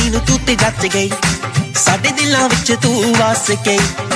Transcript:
ਨੂੰ ਤੂੰ ਤੇ ਜੱਜ ਗਈ, ਸਾਡੇ ਦਿਲਾਂ ਵਿੱਚ ਤੂੰ ਵਸ ਗਈ।